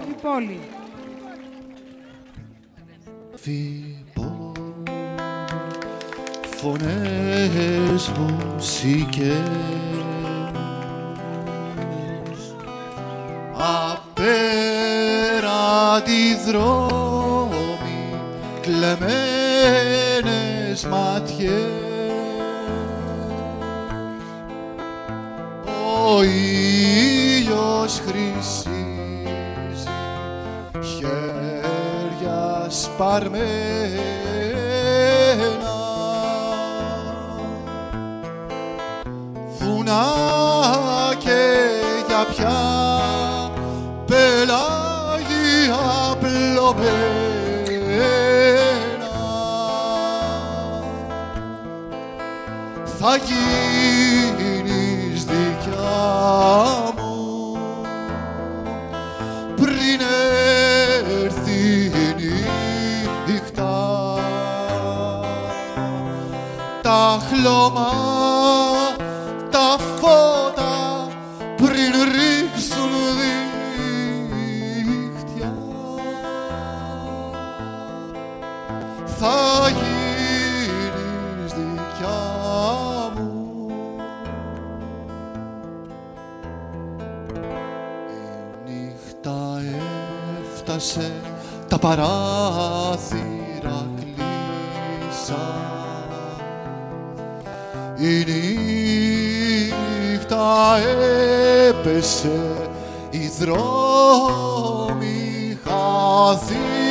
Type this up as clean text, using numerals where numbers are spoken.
Αφιπόλη. Φωνές, μουσικές, απέραντι δρόμοι, κλεμμένες ματιές. Ο ήλιος χρυσίζει, χέρια σπαρμένα, βουνά και για πια πελάγια πλωμένα. Θα γίνεις δικιά μου πριν έρθει η νύχτα, τα χλώμα, τα φώτα πριν ρίξουν δίχτυα. Θα γίνεις δικιά μου. Η νύχτα έφτασε, τα παράθυρα κλείσαν. Η νύχτα έπεσε, οι δρόμοι χάθηκαν.